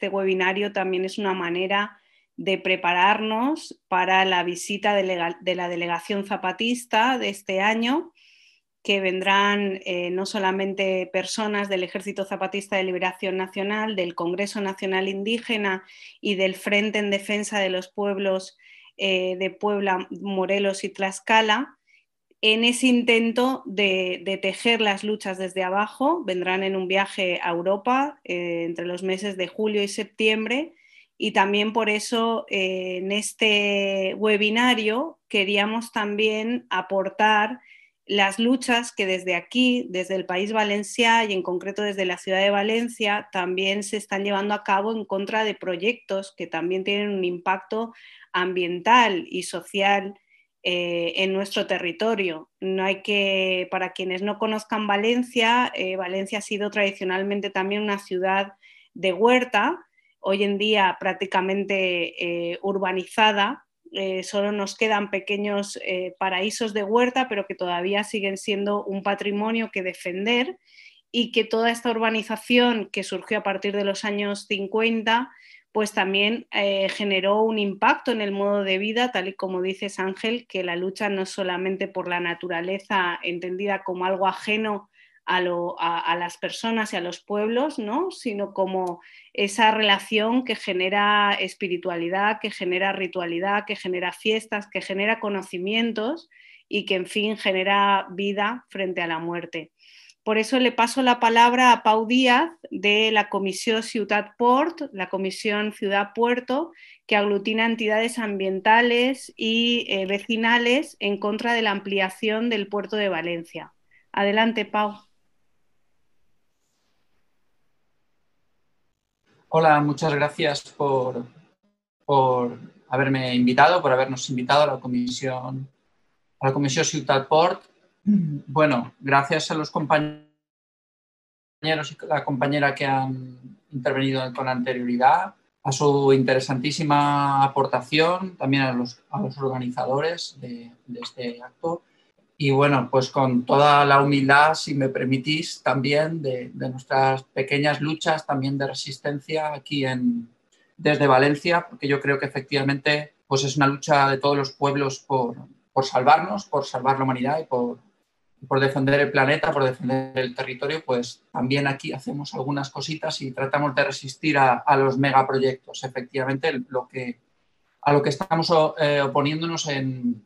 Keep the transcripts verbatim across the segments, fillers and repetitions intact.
este webinario también es una manera de prepararnos para la visita de la, de la delegación zapatista de este año, que vendrán eh, no solamente personas del Ejército Zapatista de Liberación Nacional, del Congreso Nacional Indígena y del Frente en Defensa de los Pueblos eh, de Puebla, Morelos y Tlaxcala. En ese intento de, de tejer las luchas desde abajo, vendrán en un viaje a Europa eh, entre los meses de julio y septiembre, y también por eso eh, en este webinario queríamos también aportar las luchas que desde aquí, desde el País Valencià y en concreto desde la ciudad de Valencia, también se están llevando a cabo en contra de proyectos que también tienen un impacto ambiental y social eh, en nuestro territorio. No hay que, para quienes no conozcan Valencia, eh, Valencia ha sido tradicionalmente también una ciudad de huerta, hoy en día prácticamente eh, urbanizada. Eh, solo nos quedan pequeños eh, paraísos de huerta, pero que todavía siguen siendo un patrimonio que defender, y que toda esta urbanización que surgió a partir de los años cincuenta pues también eh, generó un impacto en el modo de vida, tal y como dices, Ángel, que la lucha no es solamente por la naturaleza entendida como algo ajeno a, lo, a, a las personas y a los pueblos, ¿no? Sino como esa relación que genera espiritualidad, que genera ritualidad, que genera fiestas, que genera conocimientos y que, en fin, genera vida frente a la muerte. Por eso le paso la palabra a Pau Díaz de la Comisión Ciutat Port, la Comisión Ciudad Puerto, que aglutina entidades ambientales y eh, vecinales en contra de la ampliación del puerto de Valencia. Adelante, Pau. Hola, muchas gracias por, por haberme invitado, por habernos invitado a la Comisión, a la Comisión Ciutat Port. Bueno, gracias a los compañeros y la compañera que han intervenido con anterioridad, a su interesantísima aportación, también a los, a los organizadores de, de este acto. Y bueno, pues con toda la humildad, si me permitís, también de, de nuestras pequeñas luchas también de resistencia aquí en, desde Valencia, porque yo creo que efectivamente pues es una lucha de todos los pueblos por, por salvarnos, por salvar la humanidad y por, por defender el planeta, por defender el territorio. Pues también aquí hacemos algunas cositas y tratamos de resistir a, a los megaproyectos. Efectivamente, lo que, a lo que estamos eh, oponiéndonos en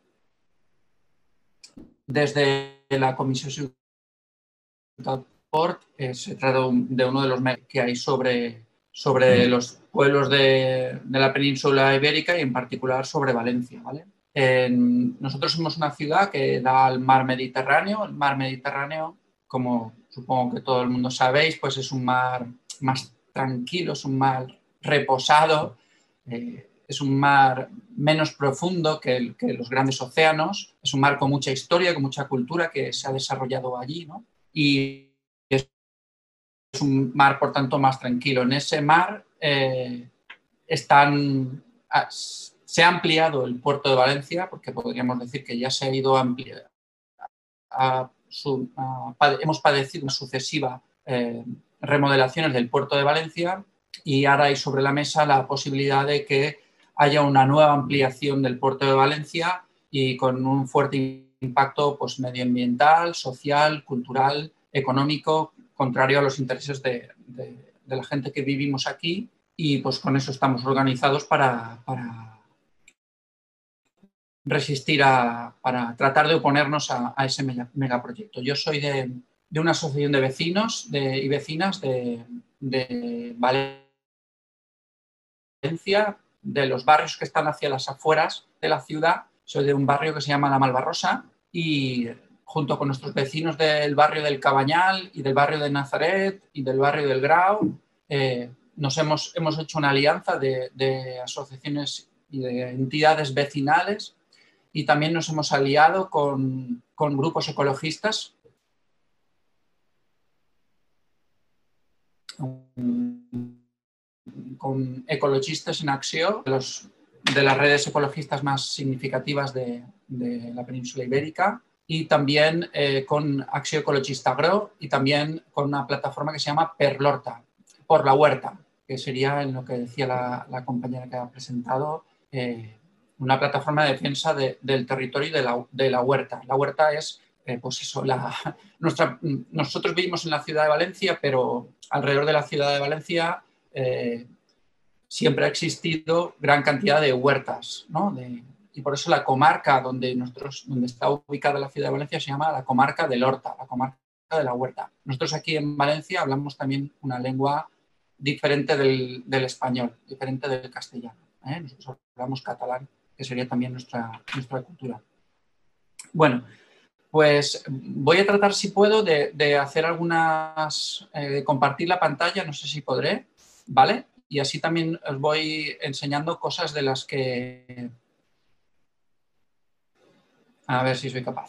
desde la Comisión Ciutat Port, eh, se trata de uno de los que hay sobre, sobre los pueblos de, de la península ibérica y en particular sobre Valencia, ¿vale? En, nosotros somos una ciudad que da al mar Mediterráneo. El mar Mediterráneo, como supongo que todo el mundo sabéis, pues es un mar más tranquilo, es un mar reposado, eh, es un mar menos profundo que, el, que los grandes océanos, es un mar con mucha historia, con mucha cultura que se ha desarrollado allí, ¿no? Y es un mar, por tanto, más tranquilo. En ese mar eh, están, se ha ampliado el puerto de Valencia, porque podríamos decir que ya se ha ido ampliando. A su, a, hemos padecido una sucesiva eh, remodelaciones del puerto de Valencia y ahora hay sobre la mesa la posibilidad de que haya una nueva ampliación del puerto de Valencia y con un fuerte impacto pues, medioambiental, social, cultural, económico, contrario a los intereses de, de, de la gente que vivimos aquí, y pues con eso estamos organizados para, para resistir a, para tratar de oponernos a, a ese megaproyecto. Yo soy de, de una asociación de vecinos de, y vecinas de, de Valencia, de los barrios que están hacia las afueras de la ciudad. Soy de un barrio que se llama La Malvarrosa y junto con nuestros vecinos del barrio del Cabañal y del barrio de Nazaret y del barrio del Grau, eh, nos hemos, hemos hecho una alianza de, de asociaciones y de entidades vecinales, y también nos hemos aliado con, con grupos ecologistas, con Ecologistes en Acció, de, los, de las redes ecologistas más significativas de, de la península ibérica, y también eh, con Acció Ecologista Agro, y también con una plataforma que se llama Per l'Horta, por la huerta. que sería en lo que decía la, la compañera que ha presentado, eh, una plataforma de defensa de, del territorio y de la, de la huerta. La huerta es, eh, pues eso, la, nuestra, nosotros vivimos en la ciudad de Valencia, pero alrededor de la ciudad de Valencia eh, siempre ha existido gran cantidad de huertas, ¿no? De, y por eso la comarca donde, nosotros, donde está ubicada la ciudad de Valencia se llama la comarca del Horta, la comarca de la huerta. Nosotros aquí en Valencia hablamos también una lengua diferente del, del español, diferente del castellano, ¿eh? Nosotros hablamos catalán, que sería también nuestra, nuestra cultura. Bueno, pues voy a tratar, si puedo, de, de hacer algunas, eh, de compartir la pantalla, no sé si podré, ¿vale? Y así también os voy enseñando cosas de las que... A ver si soy capaz.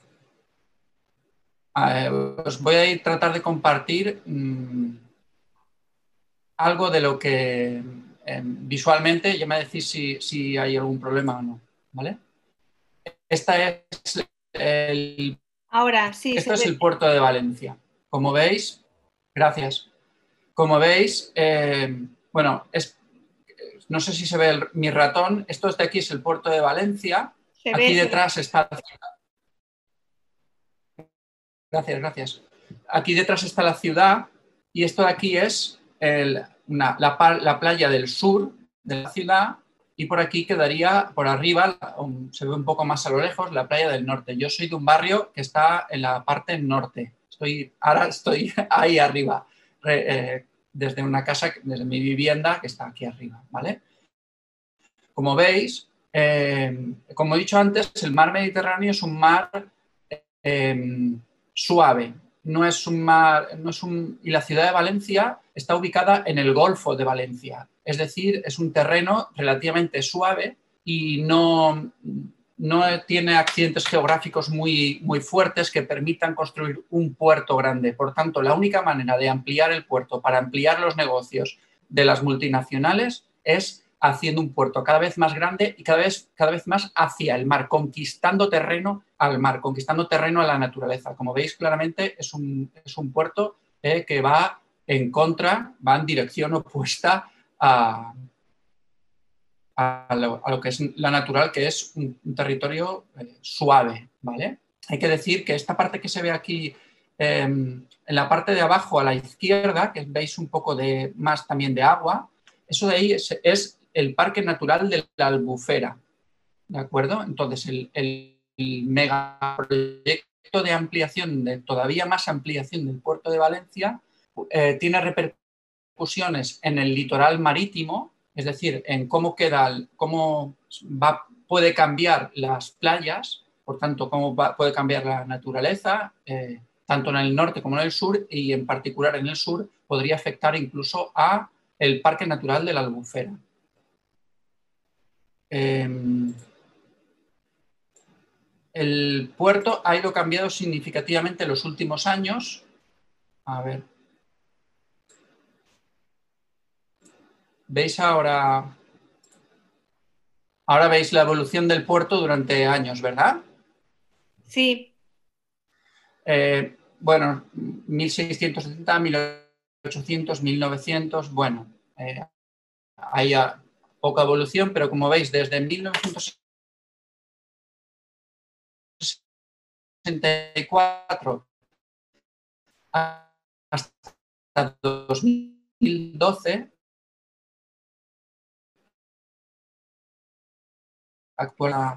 Eh, os voy a ir a tratar de compartir mmm, algo de lo que eh, visualmente, ya me decís si, si hay algún problema o no, ¿vale? Esta es el, Ahora sí. esto es el puerto de Valencia. Como veis, gracias. Como veis, eh, bueno, es, no sé si se ve el, mi ratón. Esto de aquí es el puerto de Valencia. Se aquí ve, detrás está la ciudad. Gracias, gracias. Aquí detrás está la ciudad y esto de aquí es el, una, la, la playa del sur de la ciudad. Y por aquí quedaría, por arriba, se ve un poco más a lo lejos, la playa del norte. Yo soy de un barrio que está en la parte norte. Estoy, ahora estoy ahí arriba, eh, desde una casa, desde mi vivienda, que está aquí arriba, ¿vale? Como veis, eh, como he dicho antes, el mar Mediterráneo es un mar eh, suave. No es un mar, no es un, y la ciudad de Valencia está ubicada en el Golfo de Valencia. Es decir, es un terreno relativamente suave y no, no tiene accidentes geográficos muy, muy fuertes que permitan construir un puerto grande. Por tanto, la única manera de ampliar el puerto para ampliar los negocios de las multinacionales es haciendo un puerto cada vez más grande y cada vez, cada vez más hacia el mar, conquistando terreno al mar, conquistando terreno a la naturaleza. Como veis claramente, es un, es un puerto eh, que va en contra, va en dirección opuesta a, a, lo, a lo que es la natural, que es un, un territorio eh, suave, ¿vale? Hay que decir que esta parte que se ve aquí, eh, en la parte de abajo a la izquierda, que veis un poco de, más también de agua, eso de ahí es, es el Parque Natural de la Albufera, ¿de acuerdo? Entonces, el, el, el megaproyecto de ampliación, de todavía más ampliación del puerto de Valencia, eh, tiene repercusiones en el litoral marítimo, es decir, en cómo queda, cómo va, puede cambiar las playas, por tanto, cómo va, puede cambiar la naturaleza, eh, tanto en el norte como en el sur, y en particular en el sur podría afectar incluso a el Parque Natural de la Albufera. Eh, el puerto ha ido cambiando significativamente en los últimos años. A ver. ¿Veis ahora? Ahora veis la evolución del puerto durante años, ¿verdad? Sí. Eh, bueno, mil seiscientos setenta, mil ochocientos, mil novecientos, bueno, eh, hay poca evolución, pero como veis, desde mil novecientos sesenta y cuatro hasta dos mil doce, actual.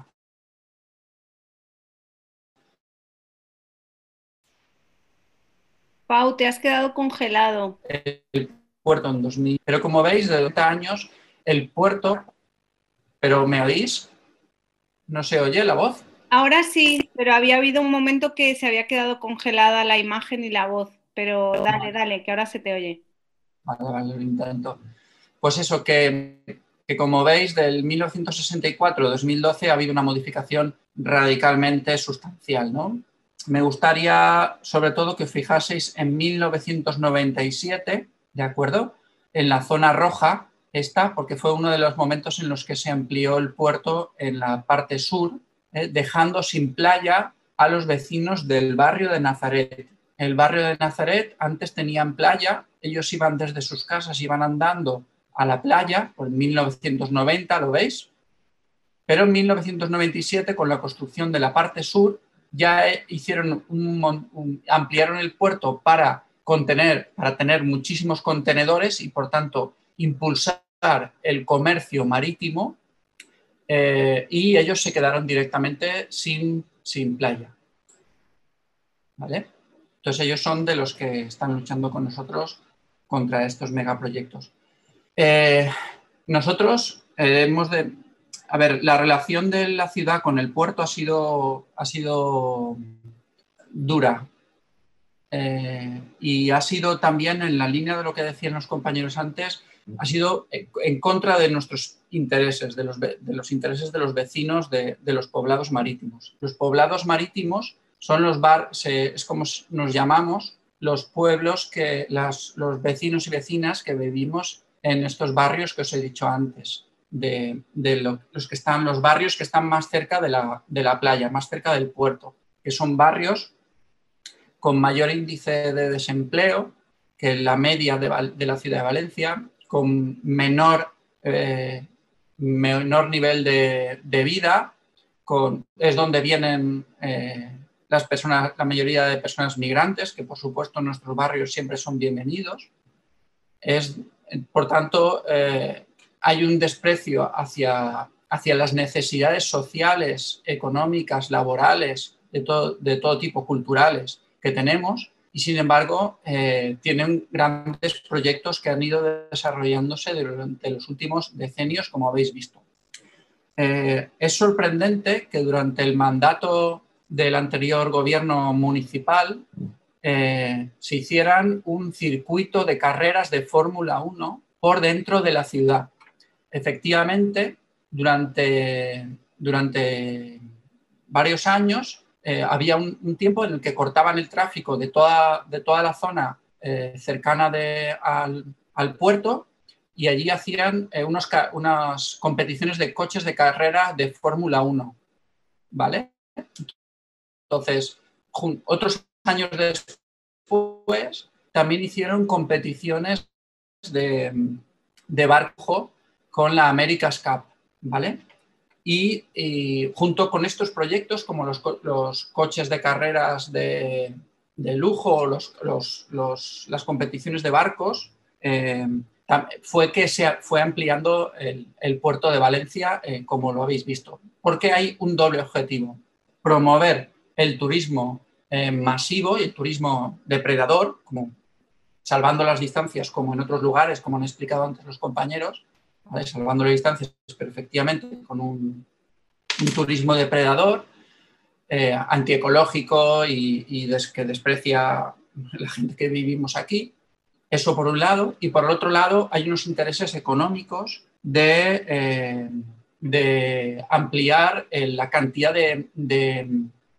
Pau, te has quedado congelado. El puerto en dos mil. Pero como veis, de doce años, el puerto. ¿Pero me oís? ¿No se oye la voz? Ahora sí, pero había habido un momento que se había quedado congelada la imagen y la voz. Pero dale, dale, que ahora se te oye. Vale, vale, lo intento. Pues eso, que, que como veis, del mil novecientos sesenta y cuatro a dos mil doce ha habido una modificación radicalmente sustancial, ¿no? Me gustaría, sobre todo, que os fijaseis en mil novecientos noventa y siete, ¿de acuerdo? En la zona roja, esta, porque fue uno de los momentos en los que se amplió el puerto en la parte sur, ¿eh? Dejando sin playa a los vecinos del barrio de Nazaret. el barrio de Nazaret antes tenían playa, ellos iban desde sus casas, iban andando a la playa, por mil novecientos noventa, ¿lo veis? Pero en mil novecientos noventa y siete, con la construcción de la parte sur, ya hicieron un, un, ampliaron el puerto para contener, para tener muchísimos contenedores y, por tanto, impulsar el comercio marítimo, eh, y ellos se quedaron directamente sin, sin playa. ¿Vale? Entonces, ellos son de los que están luchando con nosotros contra estos megaproyectos. Eh, nosotros eh, hemos de... A ver, la relación de la ciudad con el puerto ha sido, ha sido dura. Eh, y ha sido también, en la línea de lo que decían los compañeros antes, ha sido en contra de nuestros intereses, de los, de los intereses de los vecinos de, de los poblados marítimos. Los poblados marítimos son los bar, se, es como nos llamamos, los pueblos que las, los vecinos y vecinas que vivimos en estos barrios que os he dicho antes, de, de lo, los que están, los barrios que están más cerca de la, de la playa, más cerca del puerto, que son barrios con mayor índice de desempleo que la media de, de la ciudad de Valencia, con menor, eh, menor nivel de, de vida, con, es donde vienen eh, las personas, la mayoría de personas migrantes, que por supuesto en nuestros barrios siempre son bienvenidos. Es, por tanto, eh, hay un desprecio hacia, hacia las necesidades sociales, económicas, laborales, de todo, de todo tipo, culturales, que tenemos, y sin embargo eh, tienen grandes proyectos que han ido desarrollándose durante los últimos decenios, como habéis visto. Eh, es sorprendente que durante el mandato del anterior gobierno municipal eh, se hicieran un circuito de carreras de Fórmula uno por dentro de la ciudad. Efectivamente, durante, durante varios años eh, había un, un tiempo en el que cortaban el tráfico de toda, de toda la zona eh, cercana de, al, al puerto, y allí hacían eh, unos, unas competiciones de coches de carrera de Fórmula uno, ¿vale? Entonces, otros años después, también hicieron competiciones de, de barco con la America's Cup, ¿vale? Y, y junto con estos proyectos, como los, los coches de carreras de, de lujo, los, los, los, las competiciones de barcos, eh, fue que se fue ampliando el, el puerto de Valencia, eh, como lo habéis visto. Porque hay un doble objetivo: promover el turismo eh, masivo y el turismo depredador, como salvando las distancias, como en otros lugares, como han explicado antes los compañeros, ¿vale? Salvando las distancias, pero efectivamente con un, un turismo depredador, eh, antiecológico y, y des, que desprecia la gente que vivimos aquí. Eso por un lado. Y por el otro lado hay unos intereses económicos de, eh, de ampliar eh, la cantidad de, de,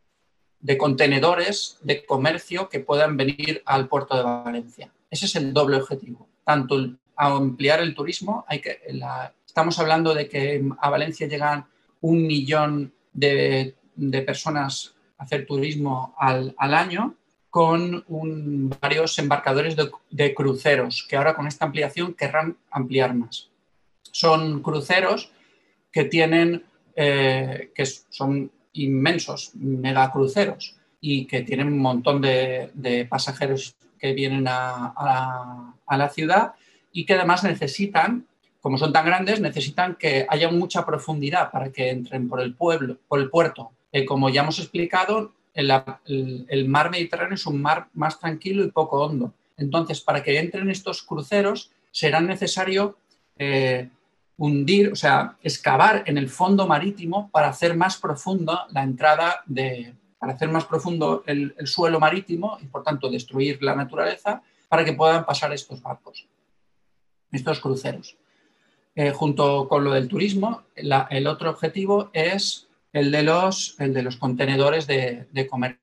de contenedores de comercio que puedan venir al puerto de Valencia. Ese es el doble objetivo. Tanto el, a ampliar el turismo, hay que, la, estamos hablando de que a Valencia llegan un millón de, de personas a hacer turismo al, al año, con un, varios embarcadores de, de cruceros, que ahora con esta ampliación querrán ampliar más. Son cruceros que tienen, eh, que son inmensos, megacruceros, y que tienen un montón de, de pasajeros que vienen a, a, a la ciudad, y que además necesitan, como son tan grandes, necesitan que haya mucha profundidad para que entren por el pueblo, por el puerto. Eh, como ya hemos explicado, el, el, el mar Mediterráneo es un mar más tranquilo y poco hondo. Entonces, para que entren estos cruceros, será necesario eh, hundir, o sea, excavar en el fondo marítimo para hacer más profunda la entrada de, para hacer más profundo el, el suelo marítimo y, por tanto, destruir la naturaleza para que puedan pasar estos barcos, estos cruceros. Eh, junto con lo del turismo, la, el otro objetivo es el de los, el de los contenedores de, de comercio,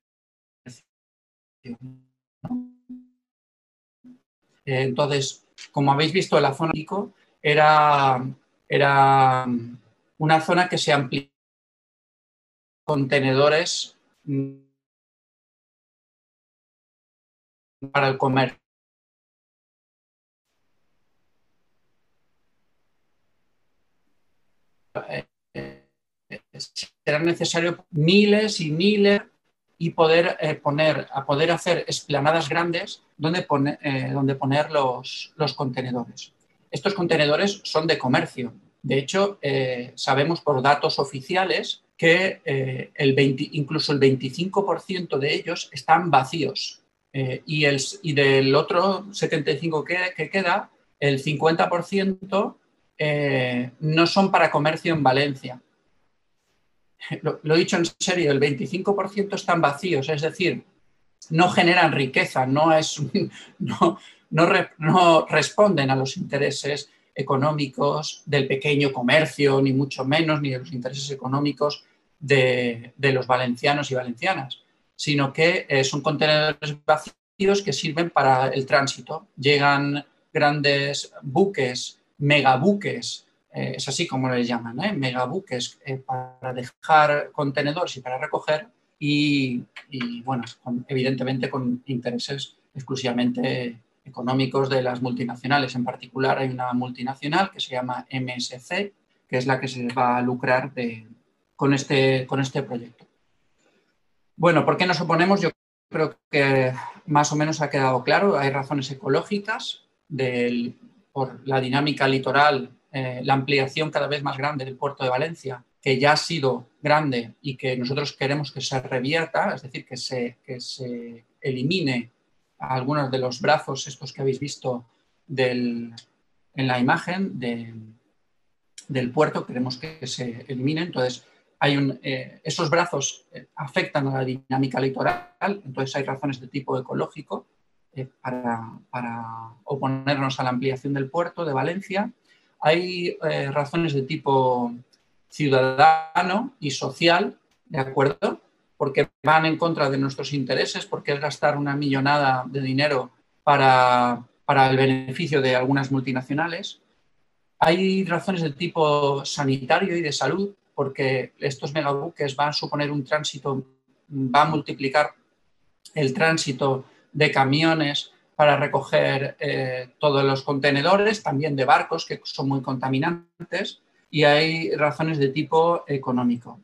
¿no? Eh, entonces, como habéis visto, la zona era, era una zona que se amplió contenedores para el comercio. Será necesario miles y miles y poder eh, poner, a poder hacer esplanadas grandes donde, pone, eh, donde poner los, los contenedores. Estos contenedores son de comercio. De hecho, eh, sabemos por datos oficiales que eh, el veinte, incluso el veinticinco por ciento de ellos están vacíos. Eh, y, el, y del otro setenta y cinco por ciento que, que queda, el cincuenta por ciento eh, no son para comercio en Valencia. Lo, lo he dicho en serio, el veinticinco por ciento están vacíos, es decir, no generan riqueza, no, es, no, no, re, no responden a los intereses económicos del pequeño comercio, ni mucho menos, ni de los intereses económicos de, de los valencianos y valencianas, sino que eh, son contenedores vacíos que sirven para el tránsito. Llegan grandes buques, megabuques, eh, es así como les llaman, ¿eh? megabuques, eh, para dejar contenedores y para recoger, y, y bueno, con, evidentemente con intereses exclusivamente económicos de las multinacionales. En particular hay una multinacional que se llama M S C, que es la que se va a lucrar de, con, este, con este proyecto. Bueno, ¿por qué nos oponemos? Yo creo que más o menos ha quedado claro. Hay razones ecológicas del, por la dinámica litoral, eh, la ampliación cada vez más grande del puerto de Valencia, que ya ha sido grande y que nosotros queremos que se revierta, es decir, que se, que se elimine algunos de los brazos estos que habéis visto del, en la imagen de, del puerto, queremos que se eliminen. Entonces, hay un, eh, esos brazos eh, afectan a la dinámica litoral, entonces hay razones de tipo ecológico eh, para, para oponernos a la ampliación del puerto de Valencia. Hay eh, razones de tipo ciudadano y social, ¿de acuerdo? Porque van en contra de nuestros intereses, porque es gastar una millonada de dinero para, para el beneficio de algunas multinacionales. Hay razones de tipo sanitario y de salud, porque estos megabuques van a suponer un tránsito, va a multiplicar el tránsito de camiones para recoger eh, todos los contenedores, también de barcos que son muy contaminantes, y hay razones de tipo económico.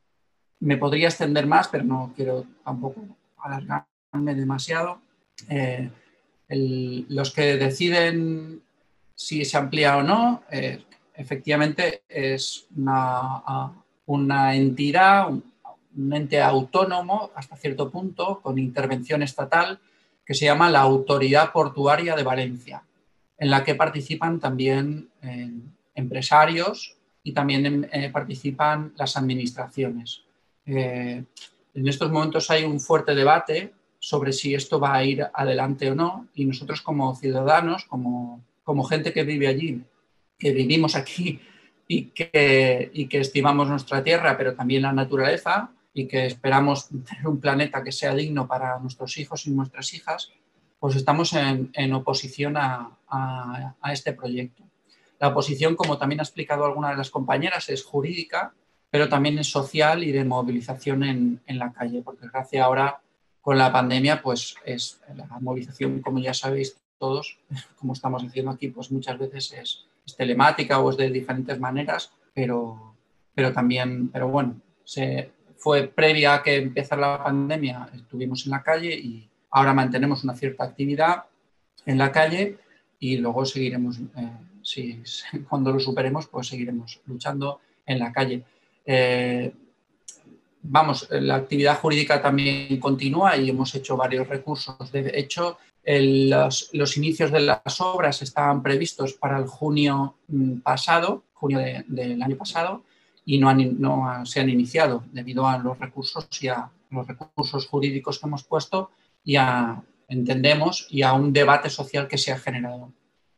Me podría extender más, pero no quiero tampoco alargarme demasiado. Eh, el, los que deciden si se amplía o no, eh, efectivamente es una, una entidad, un, un ente autónomo hasta cierto punto, con intervención estatal, que se llama la Autoridad Portuaria de Valencia, en la que participan también eh, empresarios y también eh, participan las administraciones. Eh, en estos momentos hay un fuerte debate sobre si esto va a ir adelante o no, y nosotros como ciudadanos, como, como gente que vive allí, que vivimos aquí y que, y que estimamos nuestra tierra, pero también la naturaleza, y que esperamos tener un planeta que sea digno para nuestros hijos y nuestras hijas, pues estamos en, en oposición a, a, a este proyecto. La oposición, como también ha explicado alguna de las compañeras, es jurídica, pero también es social y de movilización en, en la calle, porque gracias ahora con la pandemia, pues es la movilización, como ya sabéis todos, como estamos haciendo aquí, pues muchas veces es, es telemática o es de diferentes maneras, pero, pero también, pero bueno, se, fue previa a que empezara la pandemia, estuvimos en la calle y ahora mantenemos una cierta actividad en la calle y luego seguiremos, eh, si, cuando lo superemos, pues seguiremos luchando en la calle. Eh, Vamos, la actividad jurídica también continúa y hemos hecho varios recursos. De hecho, el, los, los inicios de las obras estaban previstos para el junio pasado, junio de, del año pasado, y no, han, no se han iniciado debido a los recursos y a los recursos jurídicos que hemos puesto y a, entendemos, y a un debate social que se ha generado.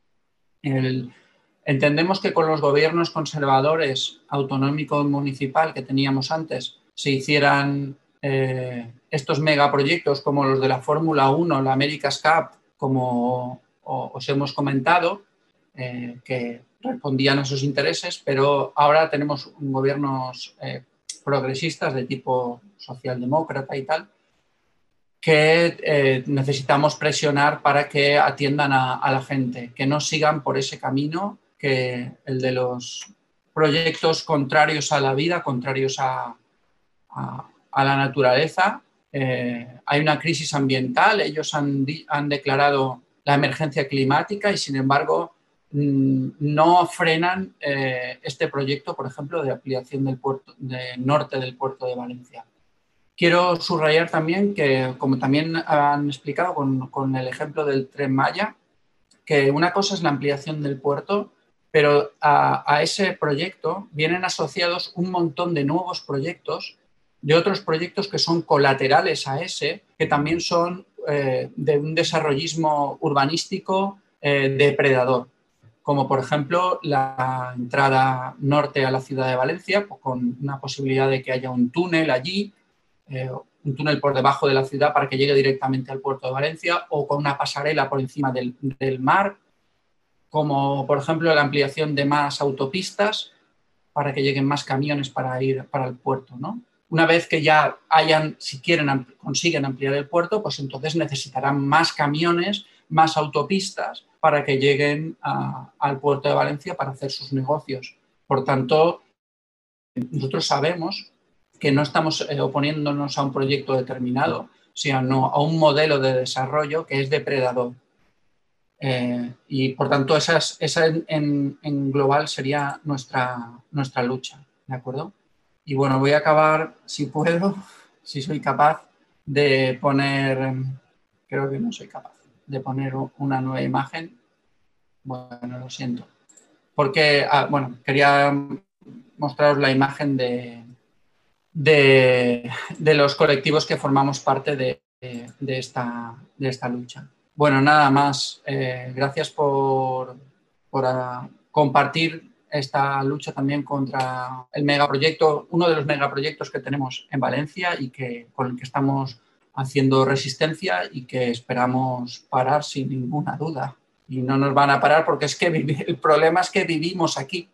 El, entendemos que con los gobiernos conservadores autonómico y municipal que teníamos antes, se hicieran eh, estos megaproyectos como los de la Fórmula uno, la America's Cup, como os hemos comentado, eh, que respondían a esos intereses, pero ahora tenemos gobiernos eh, progresistas de tipo socialdemócrata y tal, que eh, necesitamos presionar para que atiendan a, a la gente, que no sigan por ese camino, que el de los proyectos contrarios a la vida, contrarios a, a, a la naturaleza. Eh, hay una crisis ambiental, ellos han, han declarado la emergencia climática y, sin embargo, no frenan eh, este proyecto, por ejemplo, de ampliación del puerto, de norte del puerto de Valencia. Quiero subrayar también que, como también han explicado con, con el ejemplo del Tren Maya, que una cosa es la ampliación del puerto, pero a, a ese proyecto vienen asociados un montón de nuevos proyectos, de otros proyectos que son colaterales a ese, que también son eh, de un desarrollismo urbanístico eh, depredador, como por ejemplo la entrada norte a la ciudad de Valencia, pues con una posibilidad de que haya un túnel allí, eh, un túnel por debajo de la ciudad para que llegue directamente al puerto de Valencia, o con una pasarela por encima del, del mar, como por ejemplo la ampliación de más autopistas para que lleguen más camiones para ir para el puerto, ¿no? Una vez que ya hayan, si quieren, consiguen ampliar el puerto, pues entonces necesitarán más camiones, más autopistas para que lleguen a, al puerto de Valencia para hacer sus negocios. Por tanto, nosotros sabemos que no estamos eh, oponiéndonos a un proyecto determinado, sino a un modelo de desarrollo que es depredador. Eh, y por tanto, esa, es, esa en, en, en global sería nuestra, nuestra lucha, ¿de acuerdo? Y bueno, voy a acabar, si puedo, si soy capaz, de poner, creo que no soy capaz, de poner una nueva imagen. Bueno, lo siento. Porque, ah, bueno, quería mostraros la imagen de, de, de los colectivos que formamos parte de, de, de, esta, de esta lucha. Bueno, nada más. Eh, gracias por, por uh, compartir esta lucha también contra el megaproyecto, uno de los megaproyectos que tenemos en Valencia y que, con el que estamos haciendo resistencia y que esperamos parar sin ninguna duda. Y no nos van a parar porque es que el problema es que vivimos aquí.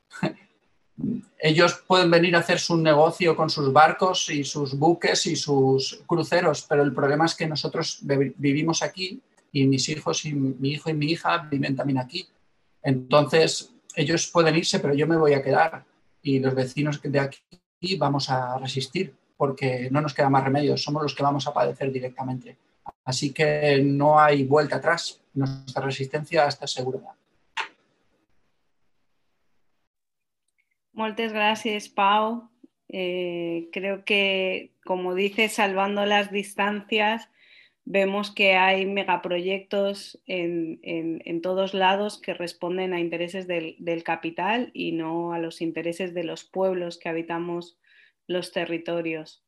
Ellos pueden venir a hacer su negocio con sus barcos y sus buques y sus cruceros, pero el problema es que nosotros vivimos aquí y mis hijos y mi hijo y mi hija viven también aquí. Entonces, ellos pueden irse, pero yo me voy a quedar y los vecinos de aquí vamos a resistir porque no nos queda más remedio, somos los que vamos a padecer directamente. Así que no hay vuelta atrás, nuestra resistencia está asegurada. Moltes gràcies, Pau. Eh, creo que, como dices, salvando las distancias, vemos que hay megaproyectos en, en, en todos lados que responden a intereses del, del capital y no a los intereses de los pueblos que habitamos los territorios.